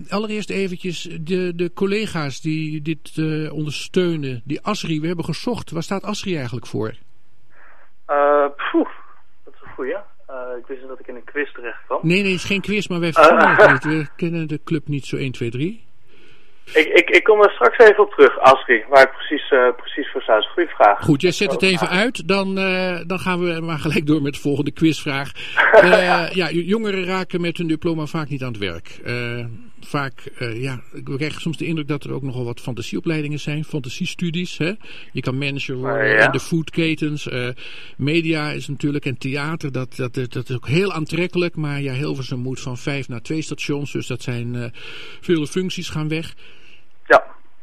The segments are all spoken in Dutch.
allereerst eventjes de collega's die dit ondersteunen. Die ASRI, we hebben gezocht. Waar staat ASRI eigenlijk voor? Dat is een goeie. Ik wist dat ik in een quiz terecht kwam. Nee, het is geen quiz, maar wij vertellen het niet. We kennen de club niet zo 1, 2, 3. Ik kom er straks even op terug, ASRI, waar ik precies voor sta. Dat is een goede vraag. Goed, jij zet het even uit. Dan gaan we maar gelijk door met de volgende quizvraag. Jongeren raken met hun diploma vaak niet aan het werk. We krijgen soms de indruk dat er ook nogal wat fantasieopleidingen zijn. Fantasiestudies. Hè? Je kan manager worden in de foodketens. Media is natuurlijk en theater. Dat is ook heel aantrekkelijk. Maar ja, Hilversum moet van 5 naar 2 stations. Dus dat zijn vele functies gaan weg. Ja.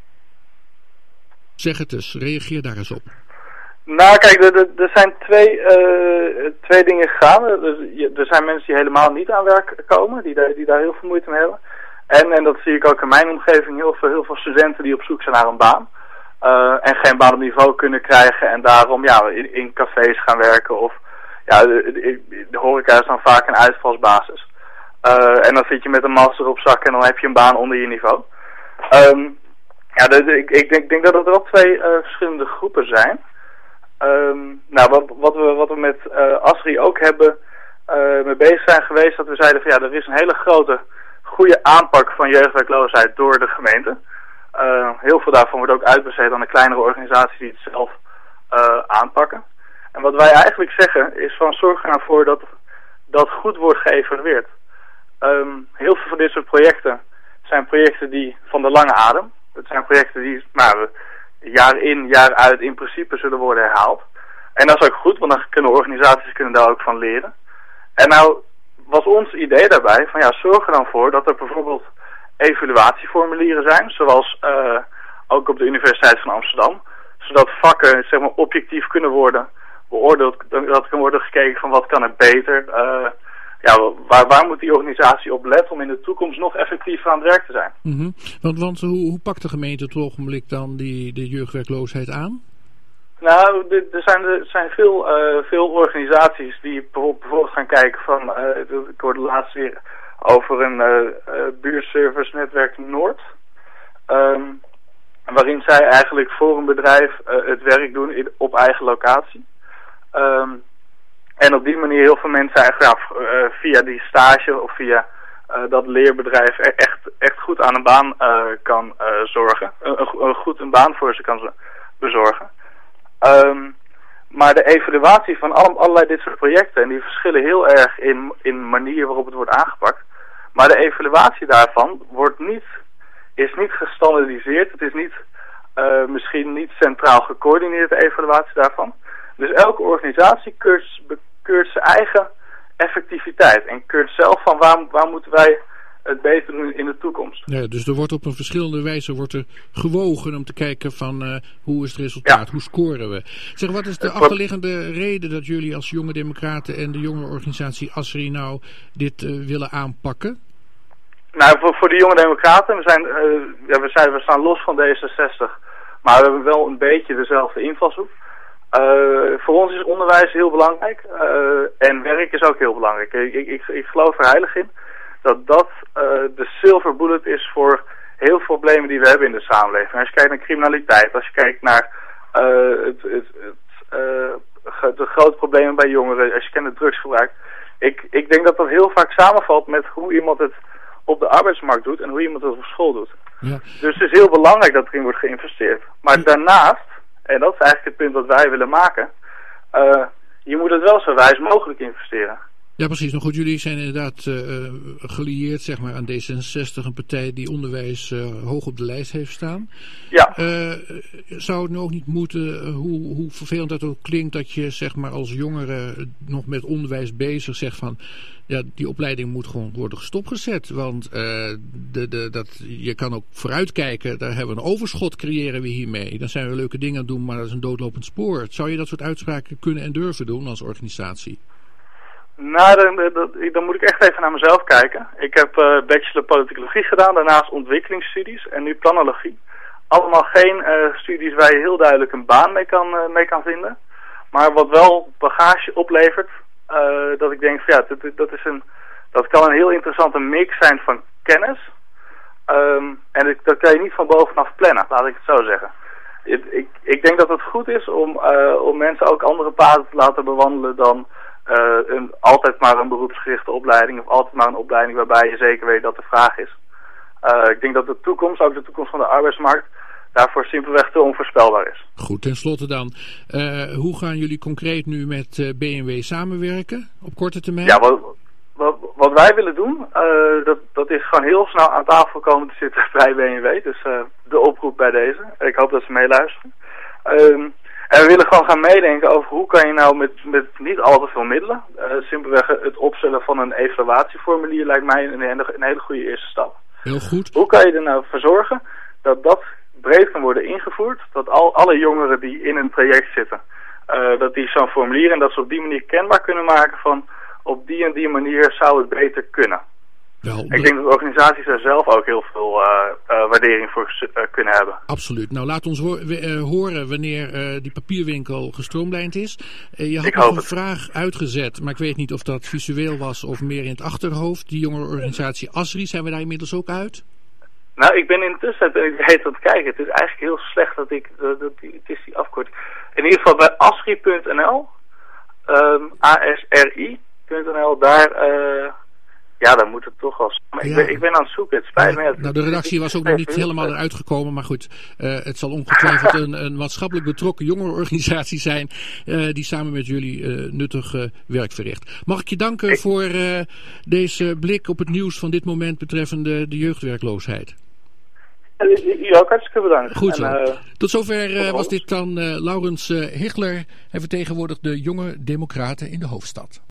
Zeg het eens, reageer daar eens op. Nou kijk, er zijn twee dingen gegaan. Er zijn mensen die helemaal niet aan werk komen, die daar heel veel moeite mee hebben. En dat zie ik ook in mijn omgeving, heel veel studenten die op zoek zijn naar een baan. En geen baan op niveau kunnen krijgen en daarom in cafés gaan werken. Of de horeca is dan vaak een uitvalsbasis. En dan zit je met een master op zak en dan heb je een baan onder je niveau. Ik denk dat er wel 2 verschillende groepen zijn. Wat we met ASRI ook hebben mee bezig zijn geweest, dat we zeiden van er is een hele grote goede aanpak van jeugdwerkloosheid door de gemeente. Heel veel daarvan wordt ook uitbesteed aan de kleinere organisaties die het zelf aanpakken. En wat wij eigenlijk zeggen is van zorg er nou voor dat dat goed wordt geëvalueerd. Heel veel van dit soort projecten zijn projecten die van de lange adem. Het zijn projecten die jaar in, jaar uit in principe zullen worden herhaald. En dat is ook goed, want dan kunnen organisaties daar ook van leren. En nou was ons idee daarbij van zorg er dan voor dat er bijvoorbeeld evaluatieformulieren zijn, zoals ook op de Universiteit van Amsterdam, zodat vakken objectief kunnen worden beoordeeld, dat kan worden gekeken van wat kan er beter. Waar moet die organisatie op letten om in de toekomst nog effectiever aan het werk te zijn? Mm-hmm. Want hoe pakt de gemeente op het ogenblik dan de jeugdwerkloosheid aan? Nou, er zijn veel organisaties die bijvoorbeeld gaan kijken van, ik hoorde laatst weer over een buurtservice netwerk Noord. Waarin zij eigenlijk voor een bedrijf het werk doen op eigen locatie. En op die manier heel veel mensen eigenlijk via die stage of via dat leerbedrijf echt goed aan een baan kan zorgen. Een baan voor ze kan bezorgen. Maar de evaluatie van allerlei dit soort projecten, en die verschillen heel erg in manier waarop het wordt aangepakt. Maar de evaluatie daarvan is niet gestandaardiseerd. Het is misschien niet centraal gecoördineerd, de evaluatie daarvan. Dus elke organisatie keurt zijn eigen effectiviteit en keurt zelf van waar moeten wij het beter doen in de toekomst. Ja, dus er wordt op een verschillende wijze gewogen om te kijken van hoe is het resultaat, hoe scoren we. Zeg, wat is de achterliggende reden dat jullie als Jonge Democraten en de jonge organisatie ASRI nou dit willen aanpakken? Nou, voor de Jonge Democraten, we staan los van D66, maar we hebben wel een beetje dezelfde invalshoek. Voor ons is onderwijs heel belangrijk en werk is ook heel belangrijk. Ik geloof er heilig in dat de silver bullet is voor heel veel problemen die we hebben in de samenleving. Als je kijkt naar criminaliteit, als je kijkt naar de grote problemen bij jongeren, als je kijkt naar drugsgebruik. Ik denk dat heel vaak samenvalt met hoe iemand het op de arbeidsmarkt doet en hoe iemand het op school doet. Ja. Dus het is heel belangrijk dat erin wordt geïnvesteerd. Maar daarnaast, en dat is eigenlijk het punt dat wij willen maken, je moet het wel zo wijs mogelijk investeren. Ja, precies. Nou goed, jullie zijn inderdaad gelieerd zeg maar, aan D66, een partij die onderwijs hoog op de lijst heeft staan. Ja. Zou het nu ook niet moeten, hoe vervelend dat ook klinkt, dat je zeg maar, als jongere nog met onderwijs bezig zegt van, ja, die opleiding moet gewoon worden stopgezet. Want je kan ook vooruitkijken, daar hebben we een overschot, creëren we hiermee. Dan zijn we leuke dingen aan het doen, maar dat is een doodlopend spoor. Zou je dat soort uitspraken kunnen en durven doen als organisatie? Nou, dan moet ik echt even naar mezelf kijken. Ik heb bachelor politicologie gedaan, daarnaast ontwikkelingsstudies en nu planologie. Allemaal geen studies waar je heel duidelijk een baan mee kan vinden. Maar wat wel bagage oplevert, dat ik denk van ja, dat kan een heel interessante mix zijn van kennis. En dat kan je niet van bovenaf plannen, laat ik het zo zeggen. Ik denk dat het goed is om mensen ook andere paden te laten bewandelen dan altijd maar een beroepsgerichte opleiding of altijd maar een opleiding waarbij je zeker weet dat de vraag is. Ik denk dat de toekomst, ook de toekomst van de arbeidsmarkt, daarvoor simpelweg te onvoorspelbaar is. Goed, tenslotte dan. Hoe gaan jullie concreet nu met BMW samenwerken op korte termijn? Ja, wat wij willen doen, dat is gewoon heel snel aan tafel komen te zitten bij BMW. Dus de oproep bij deze. Ik hoop dat ze meeluisteren. En we willen gewoon gaan meedenken over hoe kan je nou met niet al te veel middelen, simpelweg het opstellen van een evaluatieformulier lijkt mij een hele goede eerste stap. Heel goed. Hoe kan je er nou voor zorgen dat breed kan worden ingevoerd, dat alle jongeren die in een traject zitten, dat die zo'n formulier en dat ze op die manier kenbaar kunnen maken van op die en die manier zou het beter kunnen. Wel, ik denk dat organisaties daar zelf ook heel veel waardering voor kunnen hebben. Absoluut. Nou, laat ons horen wanneer die papierwinkel gestroomlijnd is. Je had nog een vraag uitgezet, maar ik weet niet of dat visueel was of meer in het achterhoofd. Die jongerenorganisatie ASRI, zijn we daar inmiddels ook uit? Nou, ik ben intussen aan het kijken. Het is eigenlijk heel slecht dat het is die afkorting. In ieder geval bij asri.nl, asri.nl, daar moet het toch wel. Maar ja. ik ben aan het zoeken, het spijt me. Nou, de redactie was ook nog niet helemaal eruit gekomen, maar goed, het zal ongetwijfeld een maatschappelijk betrokken jongerenorganisatie zijn die samen met jullie nuttig werk verricht. Mag ik je danken voor deze blik op het nieuws van dit moment betreffende de jeugdwerkloosheid? U ook hartstikke bedankt. Goed zo. Tot zover was dit dan Laurens Hichler. Hij vertegenwoordigt de jonge democraten in de hoofdstad.